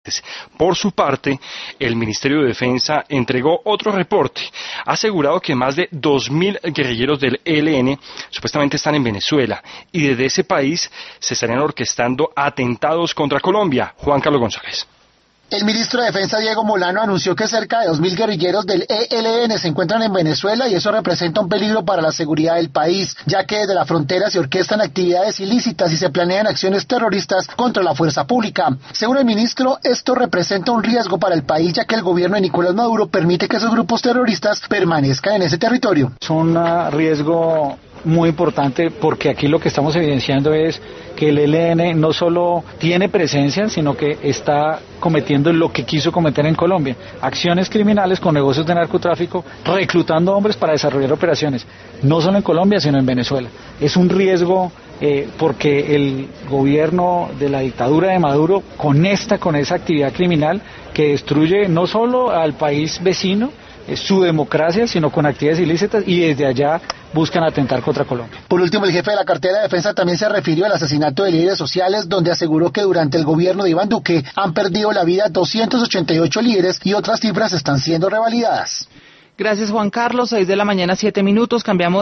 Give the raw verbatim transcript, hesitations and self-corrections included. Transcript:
Por su parte, el Ministerio de Defensa entregó otro reporte. Ha asegurado que más de dos mil guerrilleros del E L N supuestamente están en Venezuela y desde ese país se estarían orquestando atentados contra Colombia. Juan Carlos González. El ministro de Defensa, Diego Molano, anunció que cerca de dos mil guerrilleros del E L N se encuentran en Venezuela y eso representa un peligro para la seguridad del país, ya que desde la frontera se orquestan actividades ilícitas y se planean acciones terroristas contra la fuerza pública. Según el ministro, esto representa un riesgo para el país, ya que el gobierno de Nicolás Maduro permite que esos grupos terroristas permanezcan en ese territorio. Es un riesgo muy importante porque aquí lo que estamos evidenciando es que el E L N no solo tiene presencia, sino que está cometiendo lo que quiso cometer en Colombia, acciones criminales con negocios de narcotráfico, reclutando hombres para desarrollar operaciones, no solo en Colombia, sino en Venezuela. Es un riesgo eh, porque el gobierno de la dictadura de Maduro conecta con esa actividad criminal que destruye no solo al país vecino, su democracia, sino con actividades ilícitas, y desde allá buscan atentar contra Colombia. Por último, el jefe de la cartera de defensa también se refirió al asesinato de líderes sociales, donde aseguró que durante el gobierno de Iván Duque han perdido la vida doscientos ochenta y ocho líderes y otras cifras están siendo revalidadas. Gracias, Juan Carlos. seis de la mañana, siete minutos. Cambiamos